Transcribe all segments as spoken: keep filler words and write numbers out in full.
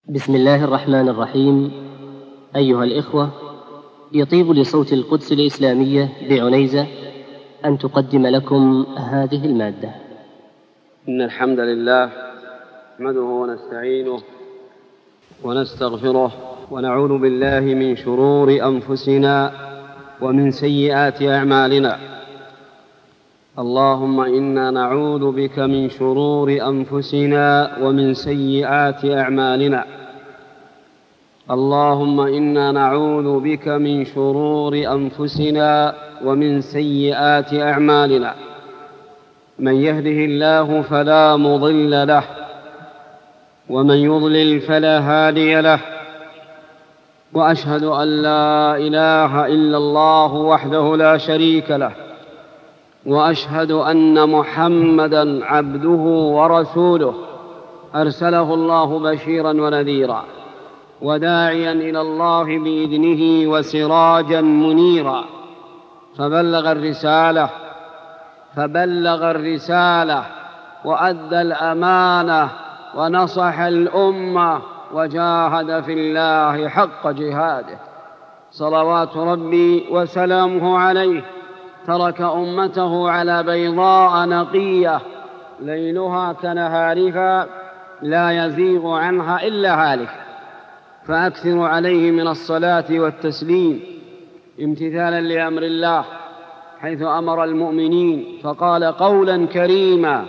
بسم الله الرحمن الرحيم. أيها الإخوة، يطيب لصوت القدس الإسلامية بعنيزة أن تقدم لكم هذه المادة. إن الحمد لله نحمده ونستعينه ونستغفره ونعوذ بالله من شرور أنفسنا ومن سيئات أعمالنا. اللهم إنا نعوذ بك من شرور أنفسنا ومن سيئات أعمالنا. اللهم إنا نعوذ بك من شرور أنفسنا ومن سيئات أعمالنا. من يهده الله فلا مضل له ومن يضلل فلا هادي له، وأشهد أن لا إله إلا الله وحده لا شريك له، وأشهد أن محمدًا عبده ورسوله أرسله الله بشيرًا ونذيرًا وداعيًا إلى الله بإذنه وسراجًا منيرًا، فبلغ الرسالة فبلغ الرسالة وأدى الأمانة ونصح الأمة وجاهد في الله حق جهاده، صلوات ربي وسلامه عليه. ترك أمته على بيضاء نقية ليلها كنهارها لا يزيغ عنها إلا هالك، فأكثروا عليه من الصلاة والتسليم امتثالا لأمر الله حيث أمر المؤمنين فقال قولا كريما: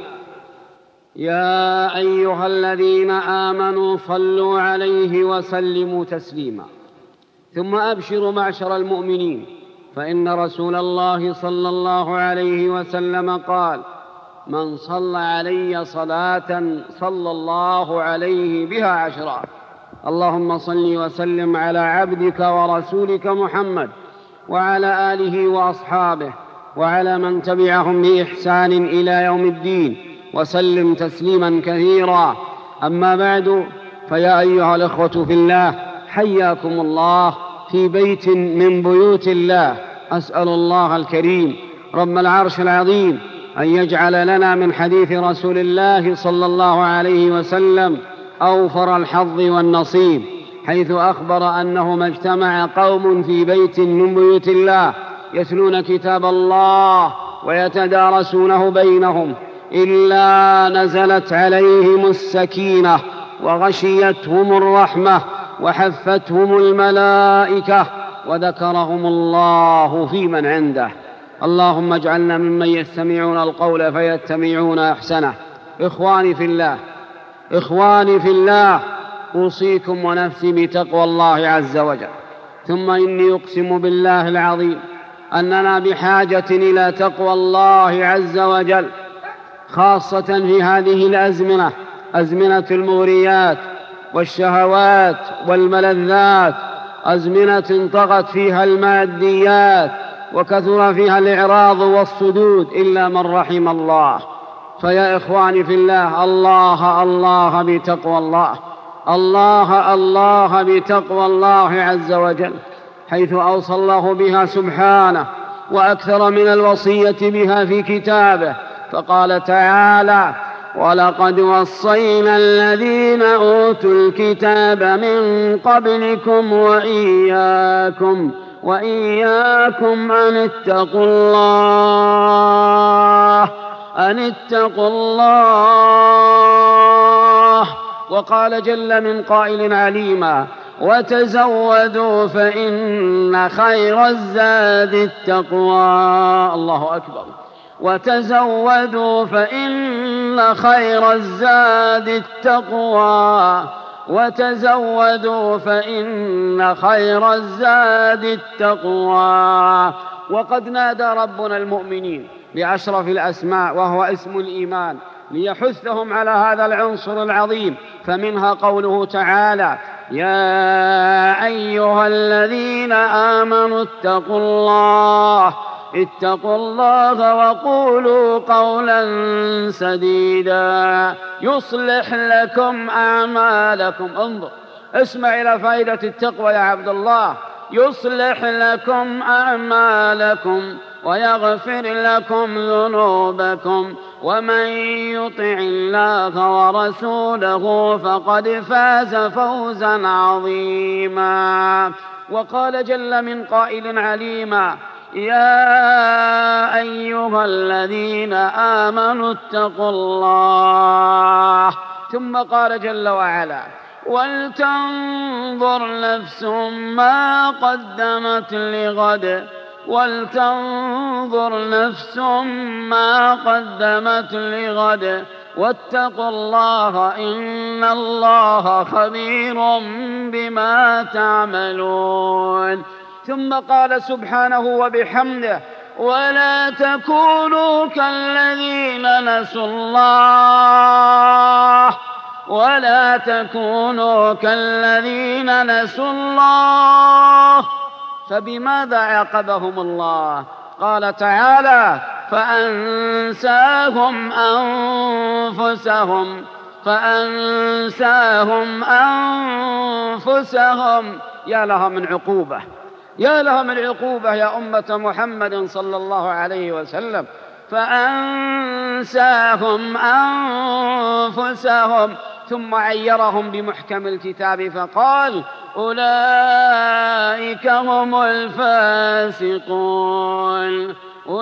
يا أيها الذين آمنوا صلوا عليه وسلموا تسليما. ثم أبشروا معشر المؤمنين، فإن رسول الله صلى الله عليه وسلم قال: من صلى علي صلاة صلى الله عليه بها عشرا. اللهم صل وسلم على عبدك ورسولك محمد وعلى آله وأصحابه وعلى من تبعهم بإحسان إلى يوم الدين، وسلم تسليما كثيرا. أما بعد، فيا أيها الأخوة في الله، حياكم الله في بيت من بيوت الله. أسأل الله الكريم رب العرش العظيم أن يجعل لنا من حديث رسول الله صلى الله عليه وسلم أوفر الحظ والنصيب، حيث أخبر أنه ما اجتمع قوم في بيت من بيوت الله يتلون كتاب الله ويتدارسونه بينهم إلا نزلت عليهم السكينة وغشيتهم الرحمة وحفتهم الملائكة وذكرهم الله في من عنده. اللهم اجعلنا ممن يستمعون القول فيتبعون أحسنه. إخواني في الله إخواني في الله أوصيكم ونفسي بتقوى الله عز وجل. ثم إني أقسم بالله العظيم أننا بحاجة إلى تقوى الله عز وجل، خاصة في هذه الأزمنة، أزمنة المغريات والشهوات والملذات، أزمنة طغت فيها الماديات وكثر فيها الإعراض والصدود إلا من رحم الله. فيا إخواني في الله، الله الله بتقوى الله، الله الله بتقوى الله عز وجل، حيث أوصى الله بها سبحانه وأكثر من الوصية بها في كتابه، فقال تعالى: ولقد وصينا الذين أوتوا الكتاب من قبلكم وإياكم وإياكم أن اتقوا الله أن اتقوا الله. وقال جل من قائل عليما: وتزودوا فإن خير الزاد التقوى. الله أكبر. وتزودوا فإن خير الزاد التقوى وتزودوا فإن خير الزاد التقوى. وقد نادى ربنا المؤمنين بأشرف الأسماء وهو اسم الإيمان ليحثهم على هذا العنصر العظيم، فمنها قوله تعالى: يا أيها الذين آمنوا اتقوا الله اتقوا الله وقولوا قولا سديدا يصلح لكم أعمالكم. انظر، اسمع إلى فائدة التقوى يا عبد الله. يصلح لكم أعمالكم ويغفر لكم ذنوبكم ومن يطع الله ورسوله فقد فاز فوزا عظيما. وقال جل من قائل عليما: يا أيها الذين آمنوا اتقوا الله. ثم قال جل وعلا: ولتنظر نفس ما قدمت لغد ولتنظر نفس ما قدمت لغد واتقوا الله إن الله خبير بما تعملون. ثم قال سبحانه وبحمده: ولا تكونوا كالذين نسوا الله ولا تكونوا كالذين نسوا الله. فبماذا عاقبهم الله؟ قال تعالى: فأنساهم أنفسهم فأنساهم أنفسهم. يا لها من عقوبة، يا لها من عقوبة يا أمة محمد صلى الله عليه وسلم. فأنساهم أنفسهم. ثم عيرهم بمحكم الكتاب فقال: أولئك هم الفاسقون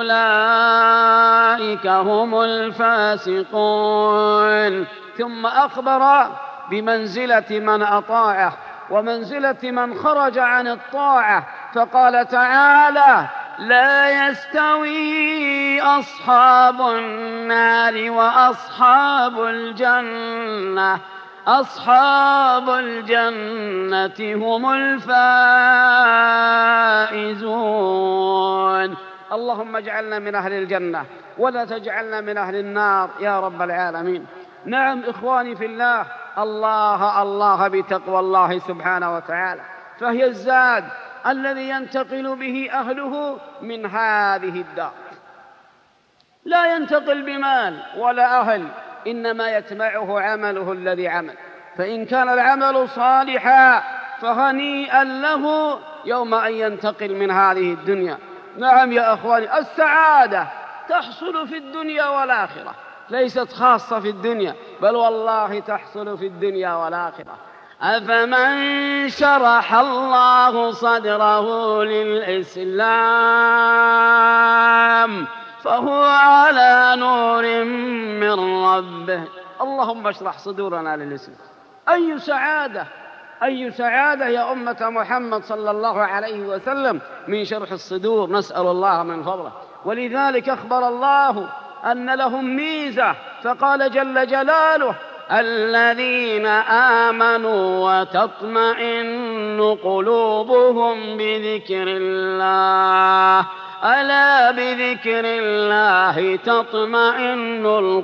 أولئك هم الفاسقون. ثم أخبر بمنزلة من أطاعه ومنزلة من خرج عن الطاعة فقال تعالى: لا يستوي أصحاب النار وأصحاب الجنة أصحاب الجنة هم الفائزون. اللهم اجعلنا من أهل الجنة ولا تجعلنا من أهل النار يا رب العالمين. نعم إخواني في الله، الله الله بتقوى الله سبحانه وتعالى، فهي الزاد الذي ينتقل به أهله من هذه الدار. لا ينتقل بمال ولا أهل، إنما يتبعه عمله الذي عمل. فإن كان العمل صالحا فهنيئا له يوم أن ينتقل من هذه الدنيا. نعم يا أخواني، السعادة تحصل في الدنيا والآخرة، ليست خاصة في الدنيا، بل والله تحصل في الدنيا والآخرة. أفمن شرح الله صدره للإسلام فهو على نور من ربه. اللهم اشرح صدورنا للإسلام. أي سعادة أي سعادة يا أمة محمد صلى الله عليه وسلم من شرح الصدور، نسأل الله من فضله. ولذلك أخبر الله أن لهم ميزة فقال جل جلاله: الذين آمنوا وتطمئن قلوبهم بذكر الله ألا بذكر الله تطمئن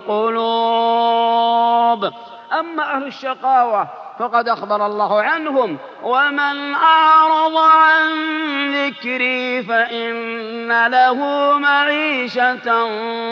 القلوب. أما أهل الشقاوة فقد أخبر الله عنهم: ومن أعرض عن ذكري فإن له معيشة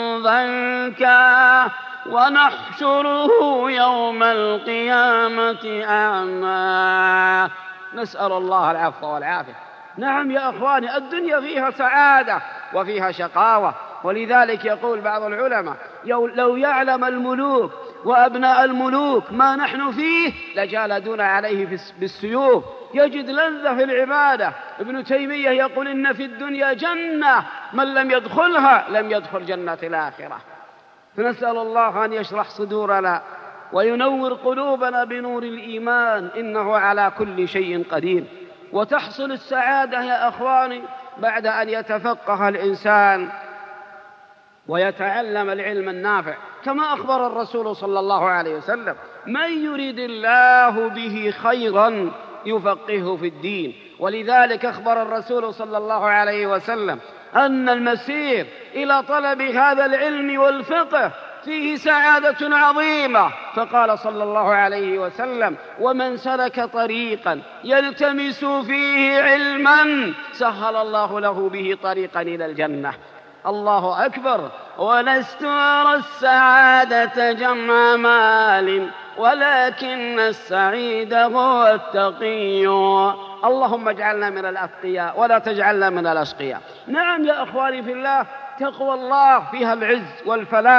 ضنكا ونحشره يوم القيامة أعمى. نسأل الله العفو والعافية. نعم يا أخواني، الدنيا فيها سعادة وفيها شقاوة. ولذلك يقول بعض العلماء: لو يعلم الملوك وأبناء الملوك ما نحن فيه لجالدونا عليه بالسيوف. يجد لذة في العبادة. ابن تيمية يقول: إن في الدنيا جنة من لم يدخلها لم يدخل جنة الآخرة. فنسأل الله أن يشرح صدورنا وينور قلوبنا بنور الإيمان، إنه على كل شيء قدير. وتحصل السعادة يا أخواني بعد أن يتفقه الإنسان ويتعلم العلم النافع، كما أخبر الرسول صلى الله عليه وسلم: من يريد الله به خيرا يفقهه في الدين. ولذلك أخبر الرسول صلى الله عليه وسلم أن المسير إلى طلب هذا العلم والفقه فيه سعادة عظيمة، فقال صلى الله عليه وسلم: ومن سلك طريقا يلتمس فيه علما سهل الله له به طريقا إلى الجنة. الله أكبر. ولست أرى السعادة جمع مال ولكن السعيد هو التقي. اللهم اجعلنا من الأتقياء ولا تجعلنا من الأشقياء. نعم يا أخواني في الله، تقوى الله فيها العز والفلاح.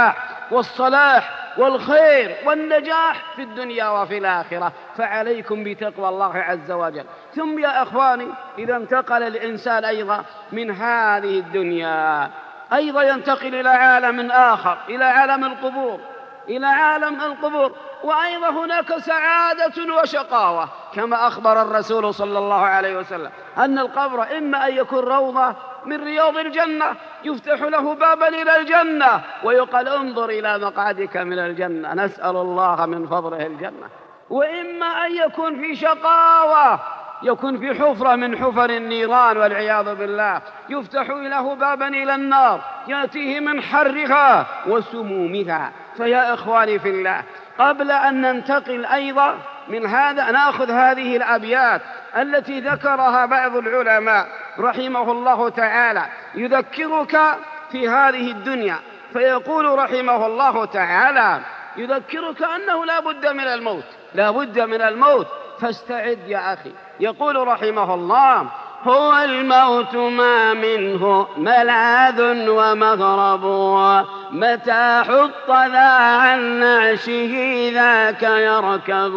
والصلاح والخير والنجاح في الدنيا وفي الآخرة. فعليكم بتقوى الله عز وجل. ثم يا أخواني، إذا انتقل الإنسان أيضا من هذه الدنيا أيضا ينتقل إلى عالم آخر، إلى عالم القبور، إلى عالم القبور. وأيضا هناك سعادة وشقاوة، كما أخبر الرسول صلى الله عليه وسلم أن القبر إما أن يكون روضة من رياض الجنة يفتح له بابا إلى الجنة ويقال انظر إلى مقعدك من الجنة، نسأل الله من فضله الجنة، وإما أن يكون في شقاوة، يكون في حفرة من حفر النيران والعياذ بالله، يفتح له بابا إلى النار يأتيه من حرها وسمومها. فيا إخواني في الله، قبل أن ننتقل أيضا من هذا نأخذ هذه الأبيات التي ذكرها بعض العلماء رحمه الله تعالى يذكرك في هذه الدنيا. فيقول رحمه الله تعالى يذكرك أنه لا بد من الموت، لا بد من الموت، فاستعد يا أخي. يقول رحمه الله: هو الموت ما منه ملاذ ومغرب، متى حط ذا عن نعشه ذاك يركب،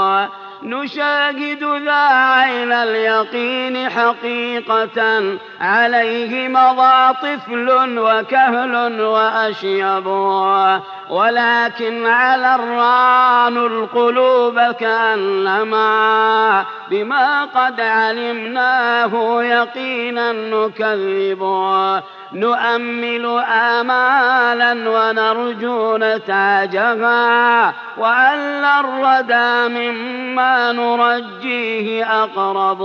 نشاهد ذا عين اليقين حقيقة، عليه مضى طفل وكهل وأشيب، ولكن على الران القلوب كأنما بما قد علمناه يقينا نكذب، نؤمل آمالا ونرجو نتاجها، وأن الردى مما نرجيه أقرب،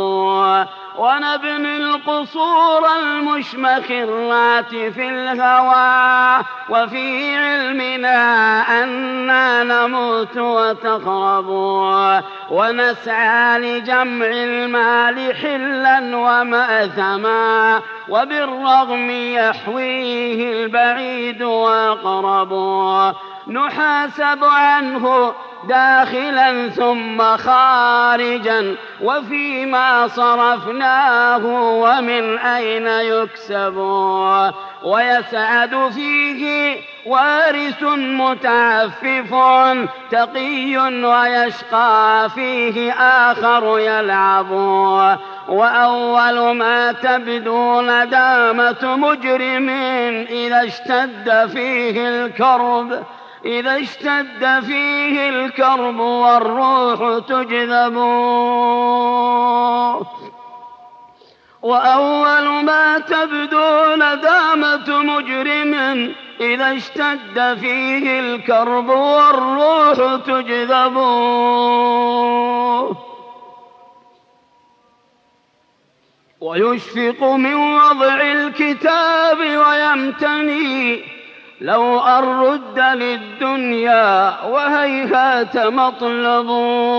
ونبني القصور المشمخرات في الهوى، وفي علمنا أننا نموت وتخرب، ونسعى لجمع المال حلا ومأثما، وبالرغم يحويه البعيد وأقرب، نحاسب عنه داخلا ثم خارجا، وفيما صرفناه ومن أين يكسب، ويسعد فيه وارث متعفف تقي، ويشقى فيه آخر يلعب، وأول ما تبدو ندامة مجرم إذا اشتد فيه الكرب إذا اشتد فيه الكرب والروح تجذب، وأول ما تبدو ندامة مجرم إذا اشتد فيه الكرب والروح تجذب، ويشفق من وضع الكتاب ويمتني لو أن رد للدنيا وهيهات مطلب،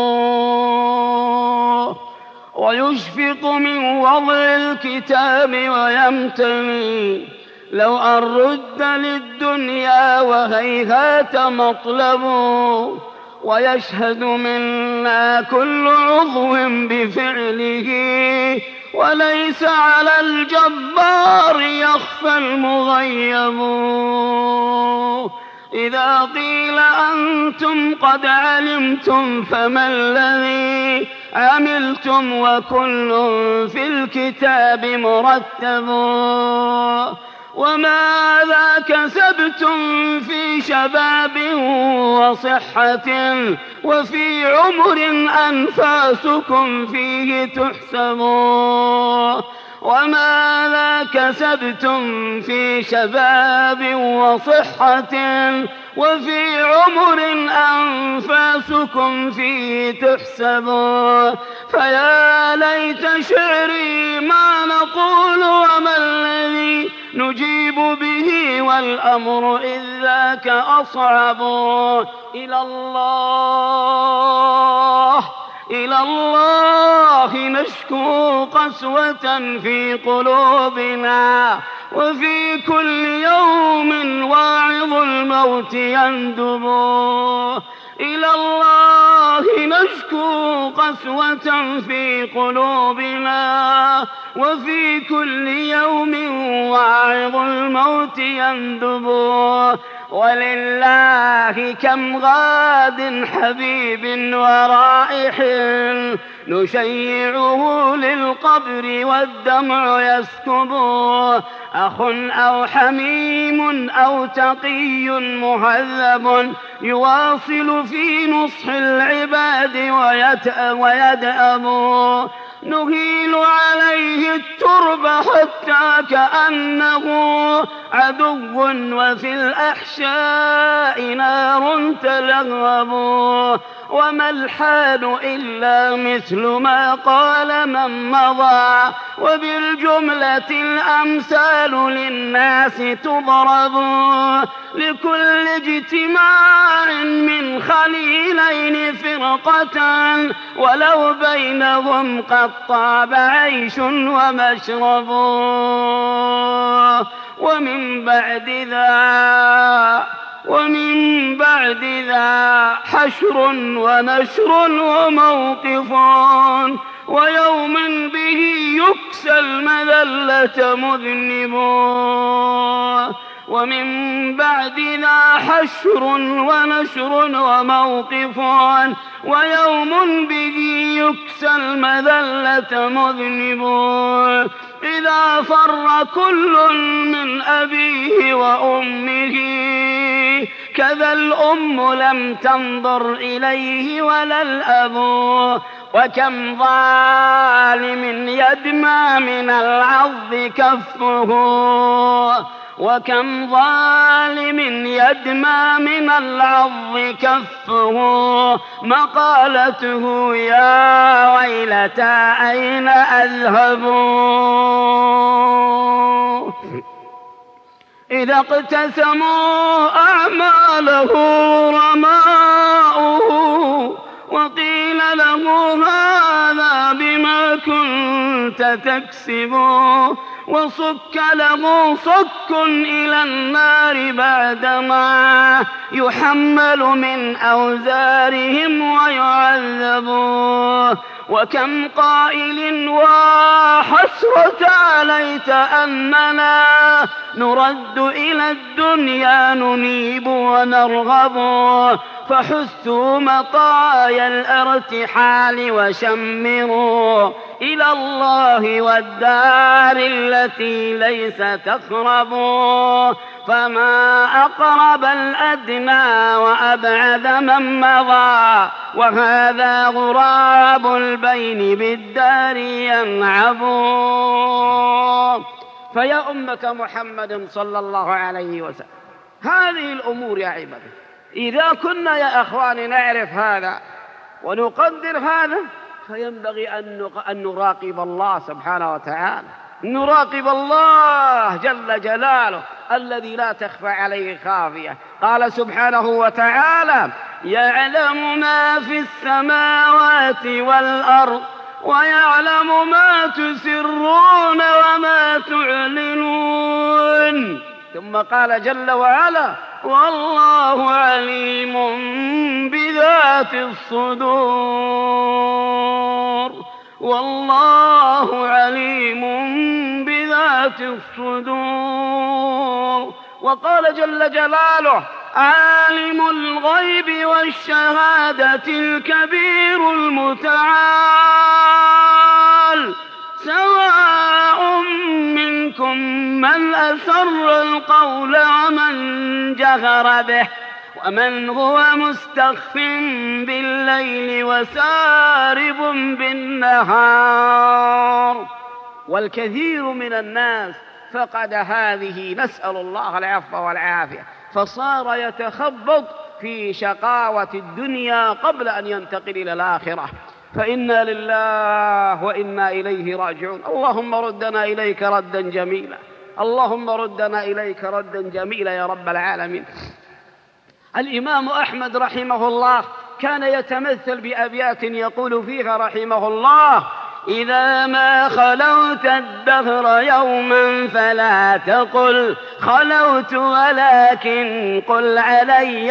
ويشفق من وضع الكتاب ويمتني لو أن رد للدنيا وهيهات مطلب، ويشهد منا كل عضو بفعله وليس على الجبار يخفى المغيب، إذا قيل أنتم قد علمتم فما الذي عملتم وكل في الكتاب مرتب، وماذا كسبتم في شباب وصحة وفي عمر أنفاسكم فيه تحسب، وماذا كسبتم في شباب وصحة وفي عمر أنفاسكم فيه تحسب، فيا ليت شعري ما نقول وما الذي نجيب به، والأمر إذ ذاك أصعب، إلى الله إلى الله نشكو قسوة في قلوبنا، وفي كل يوم واعظ الموت يندب، إلى الله نشكو قسوة في قلوبنا، وفي كل يوم واعظ الموت يندب، ولله كم غاد حبيب ورائح نشيعه للقبر والدمع يسكب أخ أو حميم أو تقي مهذب يواصل في نصح العباد ويدأب نهيل عليه الترب حتى كأنه عدو وفي الأحشاء نار تلهب وما الحال إلا مثل ما قال من مضى وبالجملة الأمثال للناس تضرب لكل اجتماع من خليلين فرقة ولو بينهم قد طاب عيش ومشرب ومن بعد ذا ومن بعد ذا حشر ونشر وموقف ويوم به يكسى المذلة مذنب ومن بعد ذا حشر ونشر وموقف ويوم به يكسى المذلة مذنب إذا فر كل من أبيه وأمه كذا الأم لم تنظر إليه ولا الأب وكم ظالم يدمى من العض كفه وكم ظالم يدمى من العض كفه مقالته يا ويلتى أين أذهب إذا اقتسموا أعماله رماؤه وقيل له هذا بما كنت تكسب وصك له صك إلى النار بعدما يحمل من أوزارهم ويعذب وكم قائل وحسرة ليت أننا نرد إلى الدنيا ننيب ونرغب فحثوا مطايا الارتحال وشمروا إلى الله والدار التي ليس تخرب فما أقرب الأدنى وأبعد من مضى وهذا غراب البين بالدار ينعب فيا أمة محمد صلى الله عليه وسلم هذه الأمور يا عبادي إذا كنا يا أخواني نعرف هذا ونقدر هذا فينبغي أن نراقب الله سبحانه وتعالى نراقب الله جل جلاله الذي لا تخفى عليه خافية قال سبحانه وتعالى يعلم ما في السماوات والأرض ويعلم ما تسرون وما تعلنون ثم قال جل وعلا والله عليم بذات الصدور والله عليم بذات الصدور وقال جل جلاله عالم الغيب والشهادة الكبير المتعال سواء منكم من أسر القول ومن جهر به ومن هو مستخف بالليل وسارب بالنهار والكثير من الناس فقد هذه نسأل الله العفو والعافية فصار يتخبط في شقاوة الدنيا قبل أن ينتقل إلى الآخرة فإنا لله وإنا إليه راجعون اللهم ردنا إليك ردا جميلا اللهم ردنا إليك ردا جميلا يا رب العالمين. الإمام أحمد رحمه الله كان يتمثل بأبيات يقول فيها رحمه الله إذا ما خلوت الدهر يوما فلا تقل خلوت ولكن قل علي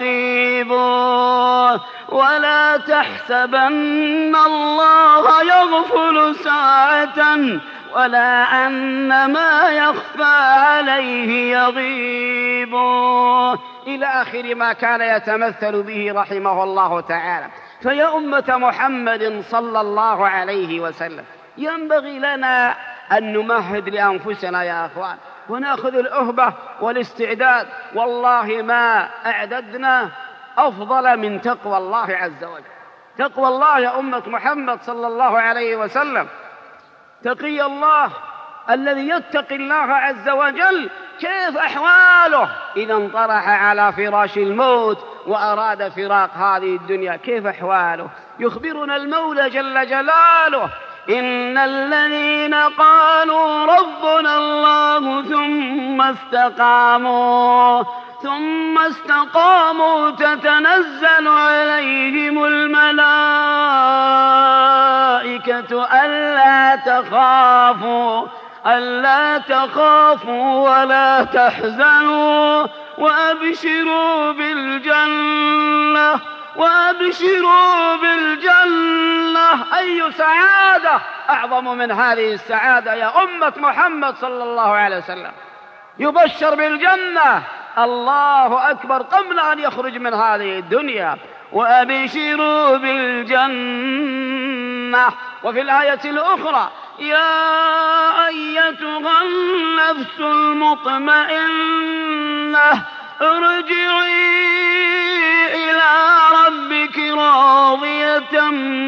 رقيب ولا تحسبن الله يغفر يغفل ساعة ولا أن ما يخفى عليه يغيب، إلى آخر ما كان يتمثل به رحمه الله تعالى. فيا أمة محمد صلى الله عليه وسلم، ينبغي لنا أن نمهد لأنفسنا يا أخوان، ونأخذ الأهبة والاستعداد. والله ما أعددنا أفضل من تقوى الله عز وجل. تقوى الله يا أمة محمد صلى الله عليه وسلم، تقي الله الذي يتقي الله عز وجل كيف أحواله إذا انطرح على فراش الموت وأراد فراق هذه الدنيا، كيف أحواله؟ يخبرنا المولى جل جلاله: إن الذين قالوا ربنا الله ثم استقاموا ثم استقاموا تتنزل عليهم الملائكة ألا تخافوا ألا تخافوا ولا تحزنوا وأبشروا بالجنة وأبشروا بالجنة. أي سعادة أعظم من هذه السعادة يا أمة محمد صلى الله عليه وسلم؟ يبشر بالجنة، الله أكبر، قبل أن يخرج من هذه الدنيا. وأبشروا بالجنة. وفي الآية الأخرى: يا أيتها النفس المطمئنة ارجعي إلى ربك راضية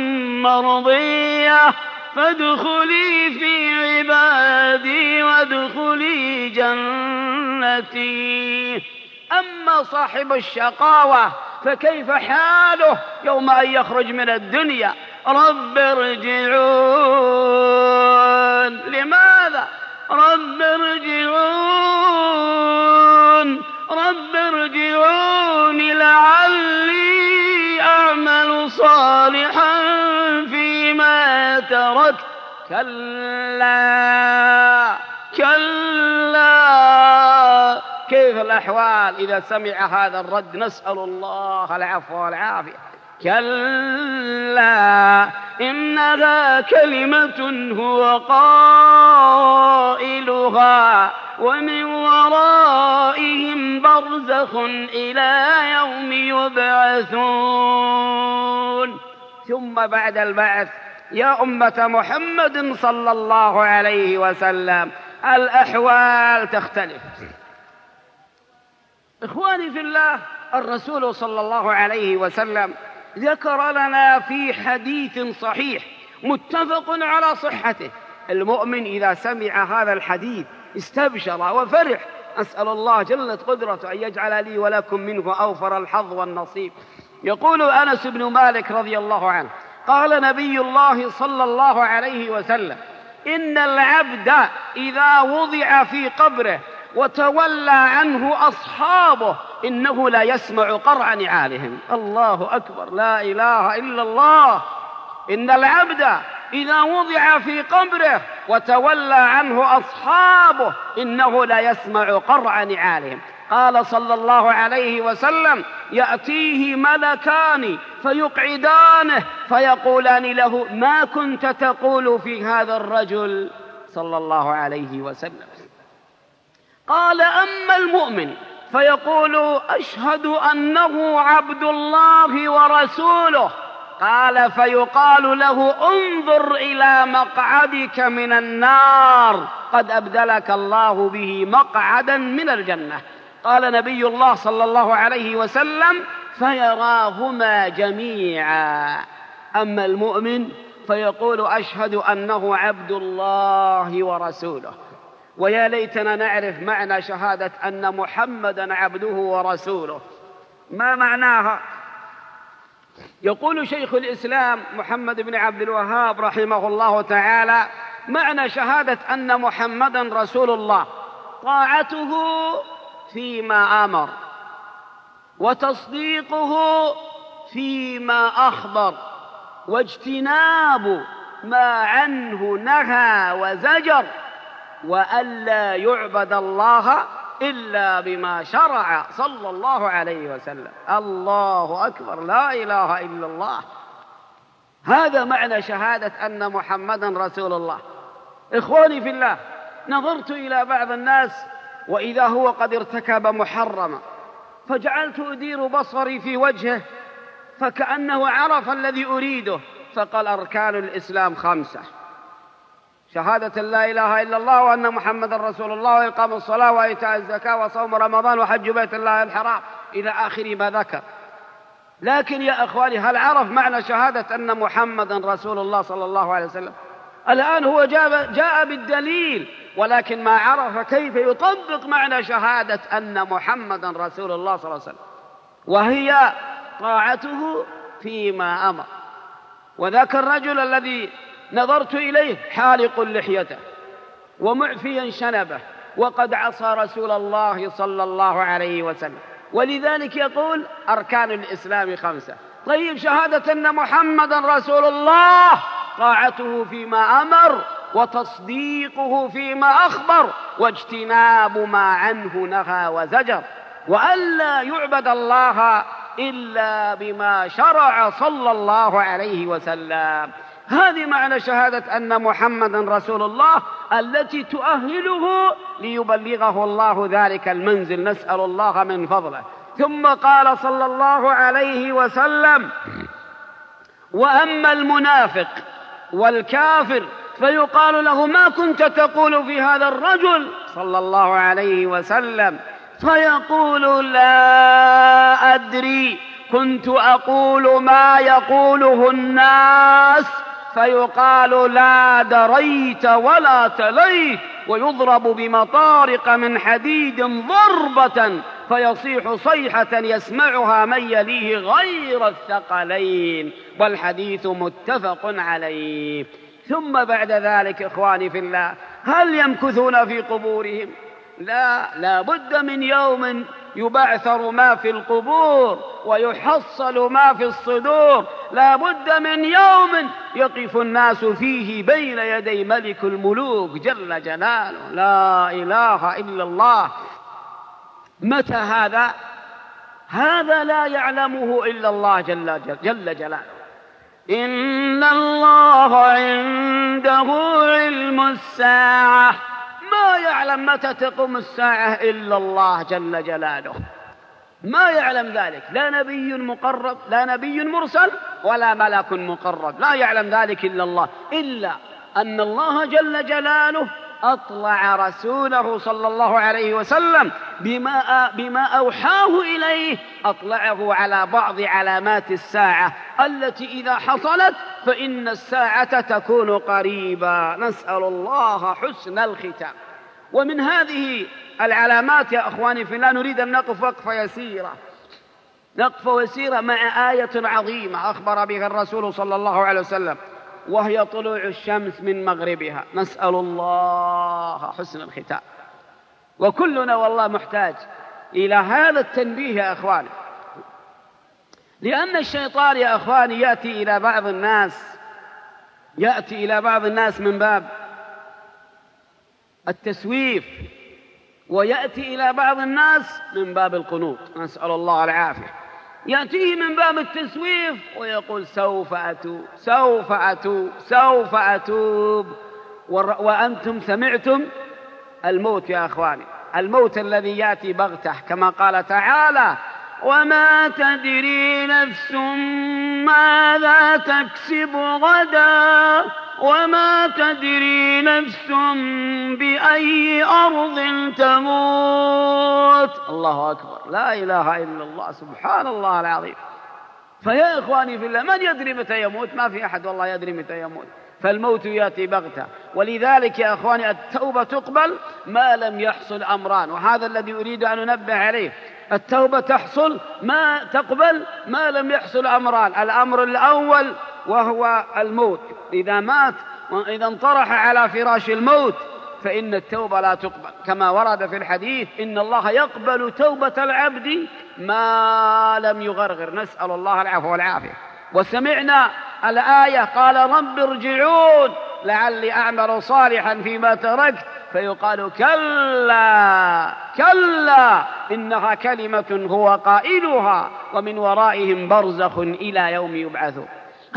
مرضية فادخلي في عبادي وادخلي جنتي. أما صاحب الشقاوة فكيف حاله يوم أن يخرج من الدنيا؟ رب ارجعون. لماذا؟ رب ارجعون رب ارجعون لعلي أعمل صالحا فيما تركت. كلا كلا. كيف الأحوال إذا سمع هذا الرد؟ نسأل الله العفو والعافية. كلا إنها كلمة هو قائلها ومن ورائهم برزخ إلى يوم يبعثون. ثم بعد البعث يا أمة محمد صلى الله عليه وسلم الأحوال تختلف. إخواني في الله، الرسول صلى الله عليه وسلم ذكر لنا في حديث صحيح متفق على صحته: المؤمن إذا سمع هذا الحديث استبشر وفرح. أسأل الله جلت قدرته أن يجعل لي ولكم منه أوفر الحظ والنصيب. يقول أنس بن مالك رضي الله عنه: قال نبي الله صلى الله عليه وسلم: إن العبد إذا وضع في قبره وتولى عنه أصحابه إنه لا يسمع قرع نعالهم. الله أكبر، لا إله إلا الله. إن العبد إذا وضع في قبره وتولى عنه أصحابه إنه لا يسمع قرع نعالهم. قال صلى الله عليه وسلم: يأتيه ملكان فيقعدانه فيقولان له: ما كنت تقول في هذا الرجل؟ صلى الله عليه وسلم. قال: أما المؤمن فيقول: أشهد أنه عبد الله ورسوله. قال: فيقال له: انظر إلى مقعدك من النار قد أبدلك الله به مقعدا من الجنة. قال نبي الله صلى الله عليه وسلم: فيراهما جميعا. أما المؤمن فيقول: أشهد أنه عبد الله ورسوله. ويا ليتنا نعرف معنى شهادة أن محمدا عبده ورسوله. ما معناها؟ يقول شيخ الإسلام محمد بن عبد الوهاب رحمه الله تعالى: معنى شهادة أن محمدا رسول الله طاعته فيما أمر، وتصديقه فيما أخبر، واجتناب ما عنه نهى وزجر، وألا يعبد الله إلا بما شرع صلى الله عليه وسلم. الله أكبر، لا إله إلا الله. هذا معنى شهادة أن محمدا رسول الله. إخواني في الله، نظرت إلى بعض الناس وإذا هو قد ارتكب محرما، فجعلت أدير بصري في وجهه فكأنه عرف الذي أريده، فقال: أركان الإسلام خمسة: شهادة لا إله إلا الله وأن محمد رسول الله، وإقام الصلاة، وإيتاء الزكاة، وصوم رمضان، وحج بيت الله الحرام، إلى آخر ما ذكر. لكن يا أخواني، هل عرف معنى شهادة أن محمدا رسول الله صلى الله عليه وسلم؟ الآن هو جاء, جاء بالدليل، ولكن ما عرف كيف يطبق معنى شهادة أن محمدا رسول الله صلى الله عليه وسلم، وهي طاعته فيما أمر. وذاك الرجل الذي نظرت إليه حالق لحيته ومعفيا شنبه، وقد عصى رسول الله صلى الله عليه وسلم، ولذلك يقول: أركان الإسلام خمسة. طيب، شهادة أن محمدا رسول الله طاعته فيما أمر، وتصديقه فيما أخبر، واجتناب ما عنه نهى وزجر، وألا يعبد الله إلا بما شرع صلى الله عليه وسلم. هذه معنى شهادة أن محمدا رسول الله التي تؤهله ليبلغه الله ذلك المنزل، نسأل الله من فضله. ثم قال صلى الله عليه وسلم: وأما المنافق والكافر فيقال له: ما كنت تقول في هذا الرجل صلى الله عليه وسلم؟ فيقول: لا أدري، كنت أقول ما يقوله الناس. فيقال: لا دريت ولا تليت، ويضرب بمطارق من حديد ضربة فيصيح صيحة يسمعها من يليه غير الثقلين، والحديث متفق عليه. ثم بعد ذلك إخواني في الله، هل يمكثون في قبورهم؟ لا، لا بد من يوم يبعثر ما في القبور ويحصل ما في الصدور، لا بد من يوم يقف الناس فيه بين يدي ملك الملوك جل جلاله، لا إله إلا الله. متى هذا؟ هذا لا يعلمه إلا الله جل, جل جلاله. إن الله عنده علم الساعة، ما يعلم متى تقوم الساعة إلا الله جل جلاله، ما يعلم ذلك، لا نبي مقرب، لا نبي مرسل، ولا ملك مقرب، لا يعلم ذلك إلا الله، إلا أن الله جل جلاله أطلع رسوله صلى الله عليه وسلم بما, بما أوحاه إليه، أطلعه على بعض علامات الساعة التي إذا حصلت فإن الساعة تكون قريبا، نسأل الله حسن الختام. ومن هذه العلامات يا أخواني في الله نريد أن نقف وقفة يسيرة، نقف يسيرة مع آية عظيمة أخبر بها الرسول صلى الله عليه وسلم، وهي طلوع الشمس من مغربها، نسأل الله حسن الختام. وكلنا والله محتاج إلى هذا التنبيه يا أخواني، لأن الشيطان يا أخواني يأتي إلى بعض الناس يأتي إلى بعض الناس من باب التسويف، ويأتي إلى بعض الناس من باب القنوط، نسأل الله العافية. يأتيه من باب التسويف ويقول: سوف أتوب سوف أتوب سوف أتوب، وأنتم سمعتم الموت يا أخواني، الموت الذي يأتي بغته، كما قال تعالى: وما تدري نفس ماذا تكسب غدا، وما تدري نفس بأي أرض تموت. الله أكبر، لا إله إلا الله، سبحان الله العظيم. فيا إخواني في الله، من يدري متى يموت؟ ما في أحد والله يدري متى يموت، فالموت يأتي بغتة. ولذلك يا أخواني التوبة تقبل ما لم يحصل أمران، وهذا الذي أريد أن أنبه عليه. التوبة تحصل ما تقبل ما لم يحصل أمران، الأمر الأول وهو الموت، إذا مات وإذا انطرح على فراش الموت فإن التوبة لا تقبل، كما ورد في الحديث: إن الله يقبل توبة العبد ما لم يغرغر، نسأل الله العفو والعافية. وسمعنا الآية: قال رب ارجعون لعلي أعمل صالحا فيما تركت، فيقال: كلا كلا إنها كلمة هو قائلها ومن ورائهم برزخ إلى يوم يبعثون.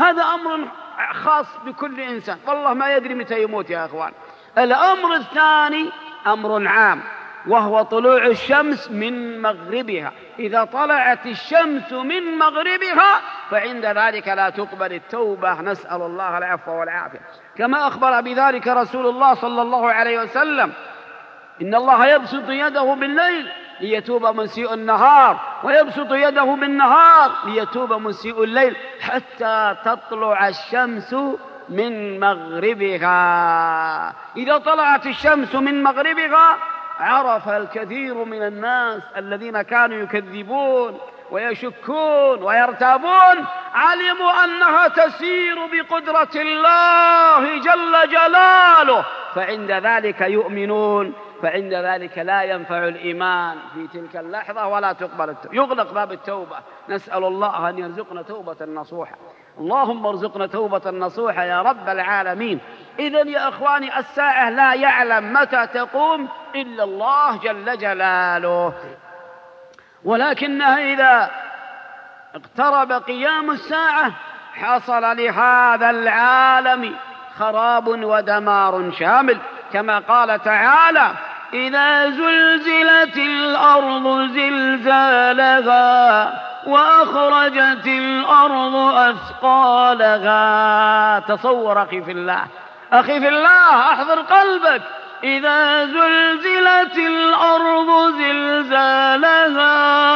هذا أمر خاص بكل إنسان، والله ما يدري متى يموت يا أخوان. الأمر الثاني أمر عام، وهو طلوع الشمس من مغربها. إذا طلعت الشمس من مغربها فعند ذلك لا تقبل التوبة، نسأل الله العفو والعافية، كما أخبر بذلك رسول الله صلى الله عليه وسلم: إن الله يبسط يده بالليل ليتوب مسيء النهار، ويبسط يده بالنهار ليتوب مسيء الليل، حتى تطلع الشمس من مغربها. إذا طلعت الشمس من مغربها عرف الكثير من الناس الذين كانوا يكذبون ويشكون ويرتابون، علموا أنها تسير بقدرة الله جل جلاله، فعند ذلك يؤمنون، فعند ذلك لا ينفع الإيمان في تلك اللحظة ولا تقبل التوبة، يغلق باب التوبة. نسأل الله أن يرزقنا توبة نصوحة، اللهم ارزقنا توبة نصوحة يا رب العالمين. إذن يا أخواني الساعة لا يعلم متى تقوم إلا الله جل جلاله، ولكنها إذا اقترب قيام الساعة حصل لهذا العالم خراب ودمار شامل، كما قال تعالى: إذا زلزلت الأرض زلزالها وأخرجت الأرض أثقالها. تصور أخي في الله، أخي في الله، أحضر قلبك: إذا زلزلت الأرض زلزالها،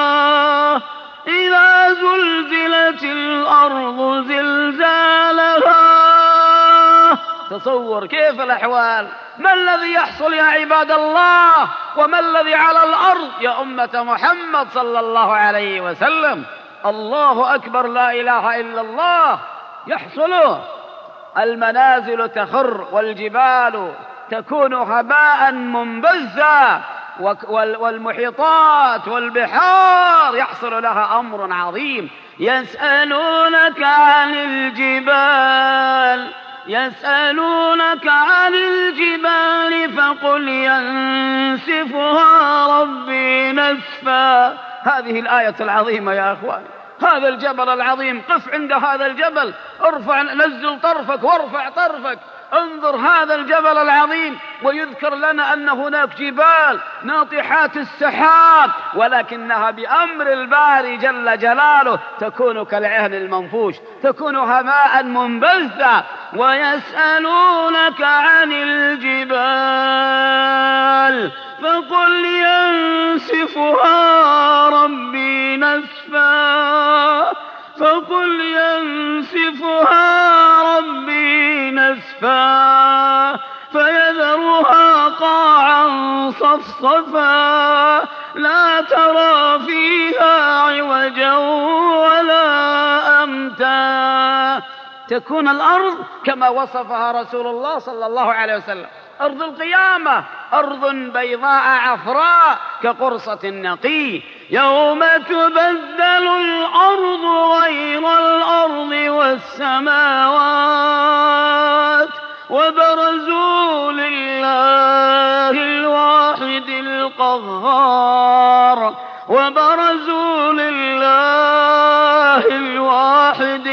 إذا زلزلت الأرض زلزالها. تصور كيف الأحوال، ما الذي يحصل يا عباد الله، وما الذي على الأرض يا أمة محمد صلى الله عليه وسلم. الله أكبر، لا إله إلا الله. يحصل المنازل تخر والجبال تكون هباء منبثا، والمحيطات والبحار يحصل لها أمر عظيم. يسألونك عن الجبال يسألونك عن الجبال فقل ينسفها ربي نسفا. هذه الآية العظيمة يا أخواني، هذا الجبل العظيم، قف عند هذا الجبل، ارفع نزل طرفك وارفع طرفك، انظر هذا الجبل العظيم، ويذكر لنا أن هناك جبال ناطحات السحاب، ولكنها بأمر الباري جل جلاله تكون كالعهن المنفوش، تكون هباء منبثا. ويسألونك عن الجبال فقل ينسفها ربي نسفا فقل ينسفها ربي نسفا فيذرها قاعا صفصفا لا ترى فيها عوجا ولا أمتا. تكون الأرض كما وصفها رسول الله صلى الله عليه وسلم، أرض القيامة أرض بيضاء عفراء كقرصة النقي. يوم تبدل الأرض غير الأرض والسماوات وبرزوا لله الواحد القهار وبرزوا لله الواحد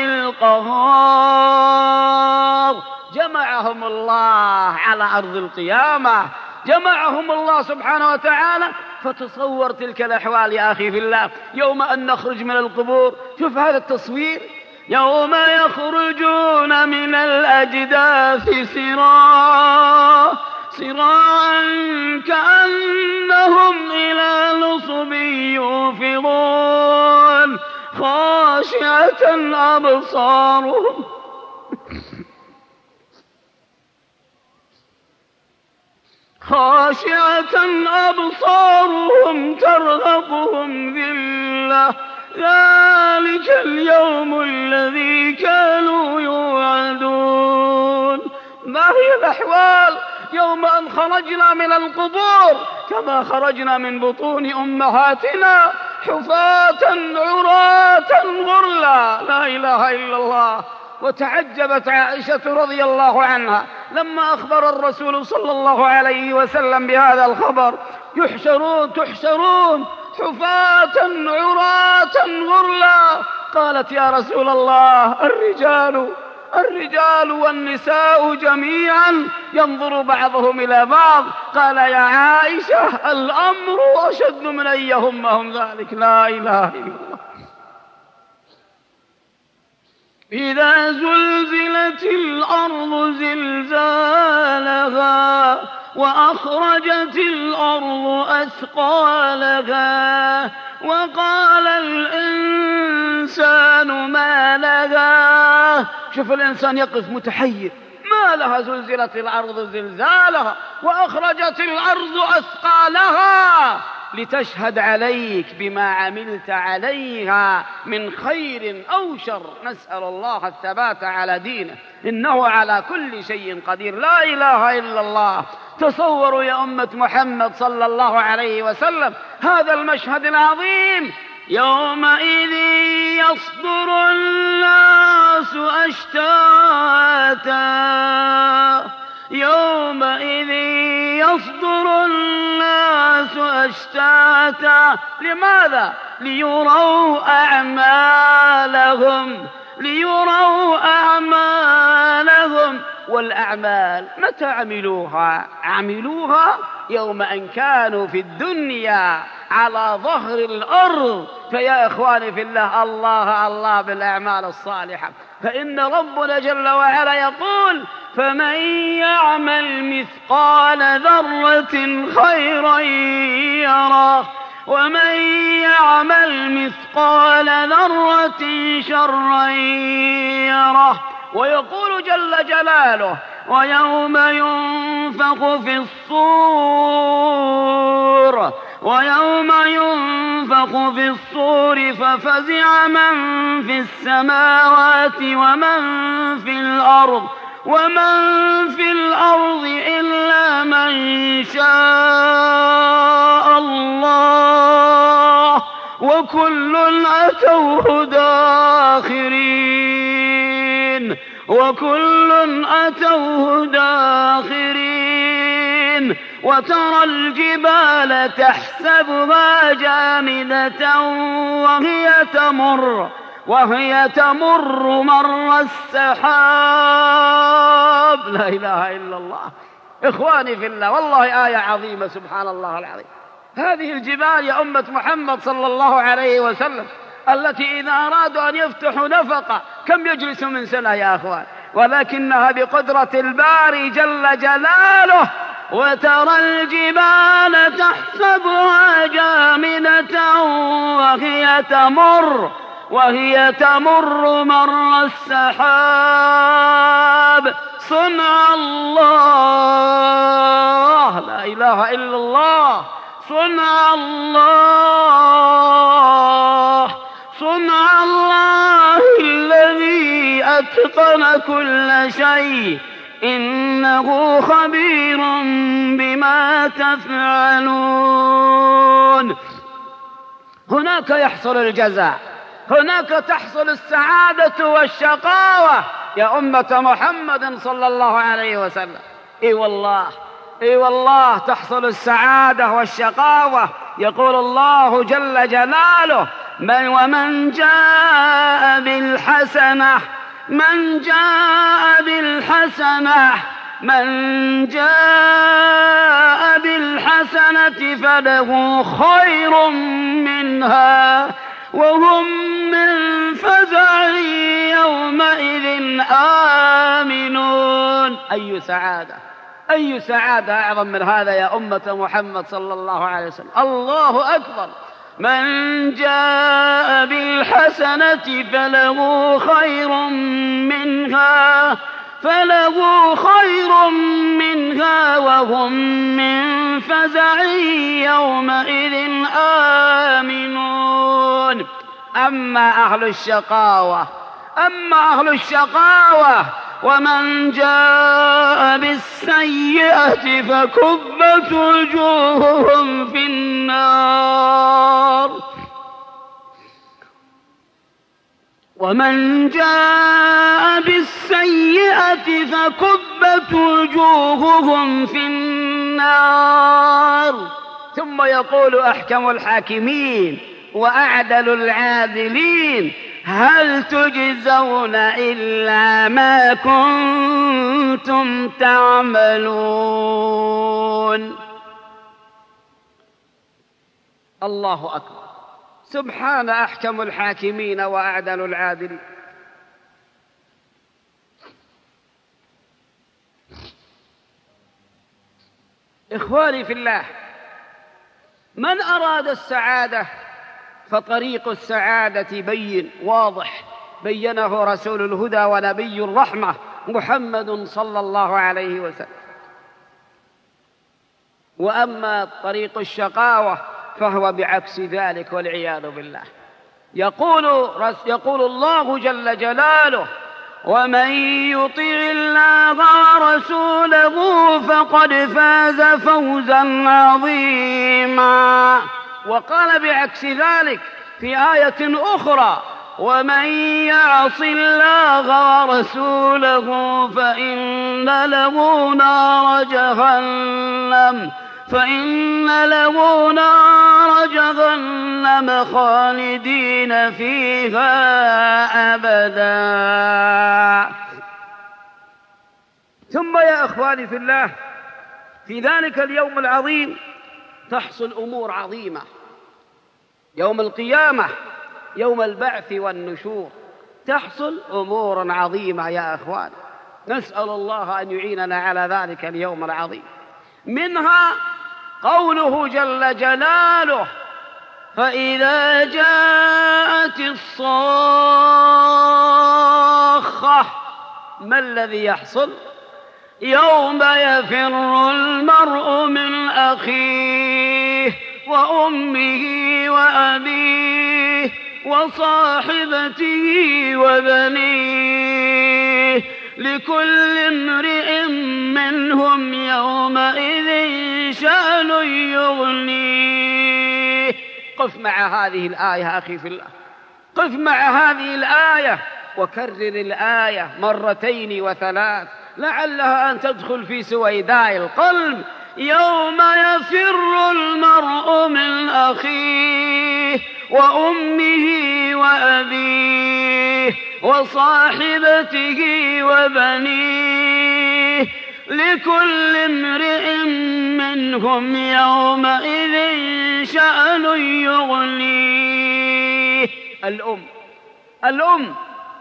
القهار. جمعهم الله على أرض القيامة، جمعهم الله سبحانه وتعالى. فتصور تلك الأحوال يا أخي في الله، يوم أن نخرج من القبور. شوف هذا التصوير، يوم يخرجون من الأجداث سراعا سراعا كأنهم إلى نصب يوفضون خاشعة أبصارهم خاشعة أبصارهم ترهقهم ذلة ذلك اليوم الذي كانوا يوعدون. ما هي الأحوال يوم أن خرجنا من القبور كما خرجنا من بطون أمهاتنا حفاة عراة غرلا؟ لا إله إلا الله. وتعجبت عائشة رضي الله عنها لما أخبر الرسول صلى الله عليه وسلم بهذا الخبر: يحشرون تحشرون حفاة عراة غرلا قالت يا رسول الله الرجال الرجال والنساء جميعا ينظر بعضهم إلى بعض. قال يا عائشة الأمر أشد من أن يهمهم ذلك. لا إله إلا الله. إذا زلزلت الأرض زلزالها وأخرجت الأرض أثقالها وقال الإنسان ما لها. شوف الإنسان يقف متحير، ما لها زلزلت الأرض زلزالها وأخرجت الأرض أثقالها لتشهد عليك بما عملت عليها من خير أو شر. نسأل الله الثبات على دينه، إنه على كل شيء قدير. لا إله إلا الله. تصوروا يا أمة محمد صلى الله عليه وسلم هذا المشهد العظيم. يومئذ يصدر الناس أشتاتا يومئذ يصدر الناس أشتاتا. لماذا؟ ليروا أعمالهم ليروا أعمالهم. والأعمال متى عملوها؟ عملوها يوم أن كانوا في الدنيا على ظهر الأرض. فيا إخواني في الله، الله الله بالأعمال الصالحة. فإن ربنا جل وعلا يقول فمن يعمل مثقال ذرة خيرا يره ومن يعمل مثقال ذرة شرا يره. ويقول جل جلاله ويوم ينفخ في الصور ويوم ينفخ في الصور ففزع من في السماوات ومن في الأرض ومن في الأرض إلا من شاء الله وكل أتوه داخرين وكل أتوه داخرين. وترى الجبال تحسبها جامدة وهي تمر وهي تمر مر السحاب. لا إله إلا الله. إخواني في الله، والله آية عظيمة سبحان الله العظيم. هذه الجبال يا أمة محمد صلى الله عليه وسلم التي إذا أرادوا أن يفتحوا نفقة كم يجلس من سنة يا أخوان، ولكنها بقدرة الباري جل جلاله. وترى الجبال تحسبها جامدة وهي تمر وهي تمر مر السحاب. صنع الله. لا إله إلا الله. صنع الله صنع الله الذي أتقن كل شيء إنه خبير بما تفعلون. هناك يحصل الجزاء، هناك تحصل السعادة والشقاوة يا أمة محمد صلى الله عليه وسلم. إي والله إي والله تحصل السعادة والشقاوة. يقول الله جل جلاله من ومن جاء بالحسنة من جاء بالحسنة من جاء بالحسنة فله خير منها وهم من فزع يومئذ آمنون. أي سعادة أي سعادة أعظم من هذا يا أمة محمد صلى الله عليه وسلم. الله أكبر. من جاء بالحسنة فله خير منها فله خير منها وهم من فزع يومئذ آمنون. أما أهل الشقاوة أما أهل الشقاوة ومن جاء بالسيئة فكبت وجوههم في النار ومن جاء بالسيئة فكبت وجوههم في النار. ثم يقول أحكم الحاكمين وأعدل العادلين هل تجزون إلا ما كنتم تعملون. الله أكبر، سبحان أحكم الحاكمين وأعدل العادلين. إخواني في الله، من أراد السعادة فطريق السعادة بين واضح، بينه رسول الهدى ونبي الرحمة محمد صلى الله عليه وسلم. وأما طريق الشقاوة فهو بعكس ذلك والعياذ بالله. يقول, يقول الله جل جلاله: ومن يطع الله ورسوله فقد فاز فوزا عظيما. وقال بعكس ذلك في آية أخرى: ومن يعص الله ورسوله فإن له نار جهنم فإن له نار جهنم خالدين فيها أبدا. ثم يا إخواني في الله، في ذلك اليوم العظيم تحصل أمور عظيمة. يوم القيامة، يوم البعث والنشور، تحصل أمور عظيمة يا إخوان. نسأل الله أن يعيننا على ذلك اليوم العظيم. منها قوله جل جلاله: فإذا جاءت الصاخة. ما الذي يحصل؟ يوم يفر المرء من أخيه وأمه وأبيه وصاحبته وبنيه لكل امرئ منهم يومئذ شأن يغنيه. قف مع هذه الآية أخي في الله، قف مع هذه الآية وكرر الآية مرتين وثلاث لعلها أن تدخل في سويداء القلب. يوم يفر المرء من أخيه وأمه وأبيه وصاحبته وبنيه لكل امرئ منهم يومئذ شأن يغنيه. الأم الأم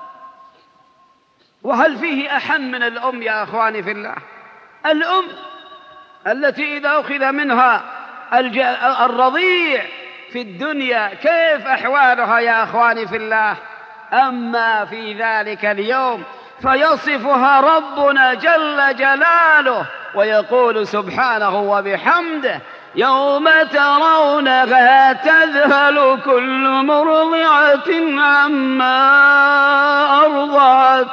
وهل فيه أحم من الأم يا أخواني في الله؟ الأم التي إذا أخذ منها الرضيع في الدنيا كيف أحوالها يا أخواني في الله؟ أما في ذلك اليوم فيصفها ربنا جل جلاله ويقول سبحانه وبحمده: يوم ترونها تذهل كل مرضعة عما أرضعت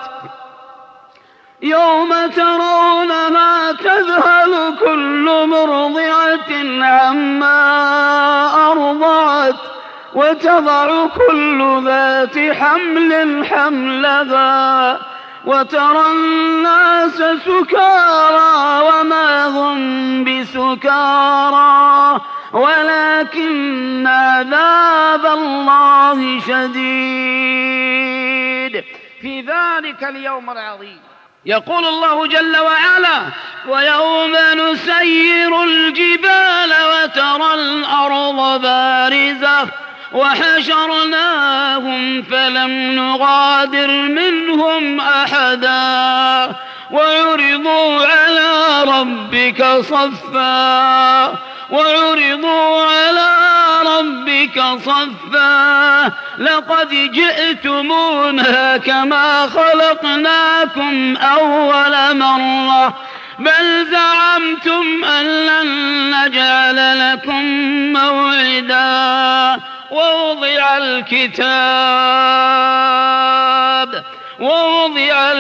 يوم ترونها تذهل كل مرضعة عما أرضعت وتضع كل ذات حمل حملها وترى الناس سكارى وما هم بسكارى ولكن عذاب الله شديد. في ذلك اليوم العظيم يقول الله جل وعلا: ويوم نسير الجبال وترى الأرض بارزة وحشرناهم فلم نغادر منهم أحدا وعرضوا على ربك صفا وعرضوا على ربك صفا لقد جئتمونا كما خلقناكم أول مرة بل زعمتم أن لن نجعل لكم موعدا ووضع الكتاب ووضع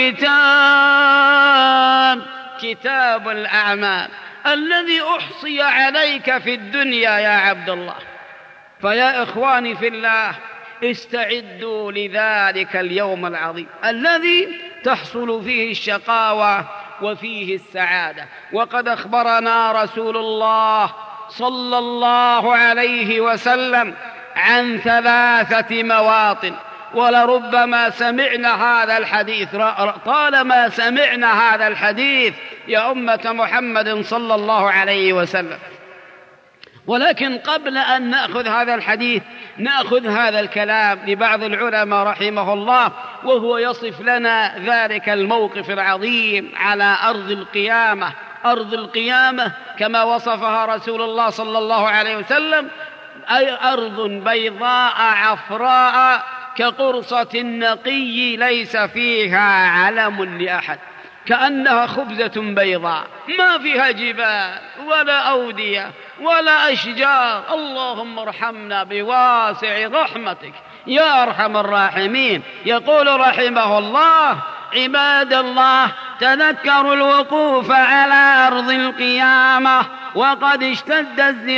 الكتاب كتاب الأعمال الذي أحصي عليك في الدنيا يا عبد الله. فيا إخواني في الله، استعدوا لذلك اليوم العظيم الذي تحصل فيه الشقاوة وفيه السعادة. وقد أخبرنا رسول الله صلى الله عليه وسلم عن ثلاثة مواطن ولربما سمعنا هذا الحديث، طالما سمعنا هذا الحديث يا أمة محمد صلى الله عليه وسلم. ولكن قبل أن نأخذ هذا الحديث نأخذ هذا الكلام لبعض العلماء رحمه الله، وهو يصف لنا ذلك الموقف العظيم على أرض القيامة. أرض القيامة كما وصفها رسول الله صلى الله عليه وسلم أي أرض بيضاء عفراء كقرصة النقي ليس فيها علم لأحد، كأنها خبزة بيضاء ما فيها جبال ولا أودية ولا أشجار. اللهم ارحمنا بواسع رحمتك يا أرحم الراحمين. يقول رحمه الله: عباد الله، تذكروا الوقوف على أرض القيامة وقد اشتد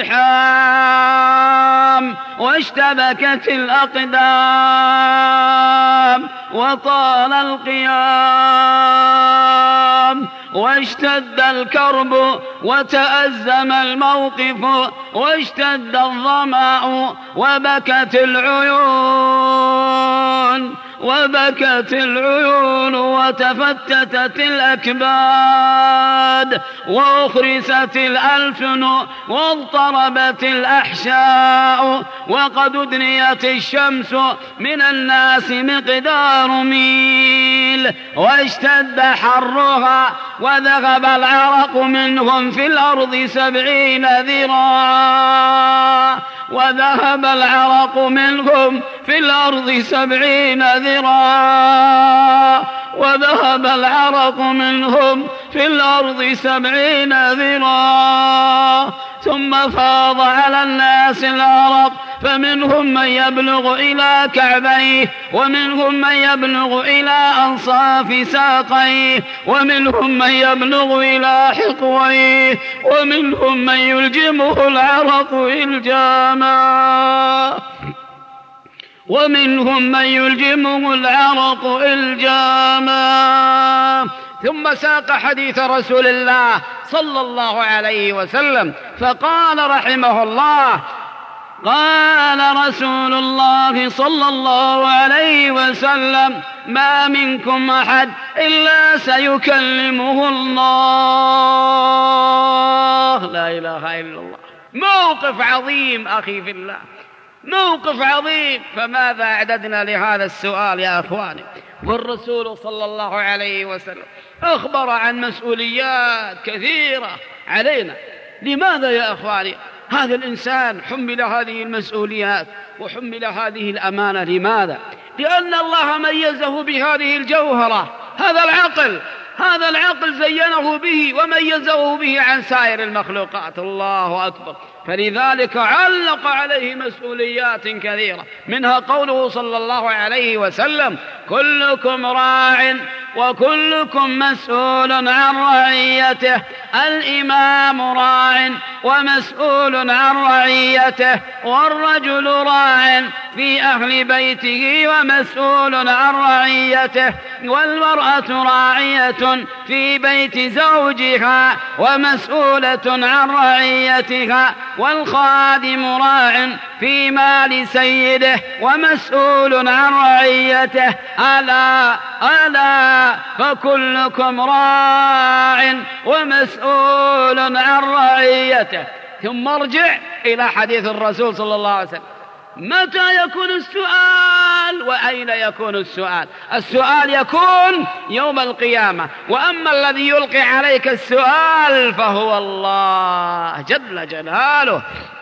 الزحام واشتبكت الأقدام وطال القيام واشتد الكرب وتأزم الموقف واشتد الظمأ وبكت العيون وبكت العيون وتفتتت الأكباد وأخرست الألسن واضطربت الأحشاء وقد أدنيت الشمس من الناس مقدار ميل واشتد حرها وذهب العرق منهم في الأرض سبعين ذراعا وذهب العرق منهم في الأرض سبعين ذراعا وذهب العرق منهم في الأرض سبعين ذراعا ثم فاض على الناس العرق فمنهم من يبلغ إلى كعبيه ومنهم من يبلغ إلى أنصاف ساقيه ومنهم من يبلغ إلى حقويه ومنهم من يلجمه العرق إلجاما ومنهم من يلجمه العرق إلجاما. ثم ساق حديث رسول الله صلى الله عليه وسلم فقال رحمه الله: قال رسول الله صلى الله عليه وسلم: ما منكم أحد إلا سيكلمه الله. لا إله إلا الله. موقف عظيم أخي في الله، موقف عظيم. فماذا أعددنا لهذا السؤال يا أخواني؟ والرسول صلى الله عليه وسلم أخبر عن مسؤوليات كثيرة علينا. لماذا يا أخواني؟ هذا الإنسان حمل هذه المسؤوليات وحمل هذه الأمانة. لماذا؟ لأن الله ميزه بهذه الجوهرة، هذا العقل، هذا العقل زينه به وميزه به عن سائر المخلوقات. الله أكبر. فلذلك علق عليه مسؤوليات كثيرة، منها قوله صلى الله عليه وسلم: كلكم راع وكلكم مسؤول عن رعيته. الإمام راع ومسؤول عن رعيته، والرجل راع في أهل بيته ومسؤول عن رعيته، والمرأة راعية في بيت زوجها ومسؤولة عن رعيتها، والخادم راع في مال سيده ومسؤول عن رعيته. ألا ألا فكلكم راع ومسؤول عن رعيته. ثم ارجع إلى حديث الرسول صلى الله عليه وسلم: متى يكون السؤال وأين يكون السؤال؟ السؤال يكون يوم القيامة، وأما الذي يلقي عليك السؤال فهو الله جل جلاله.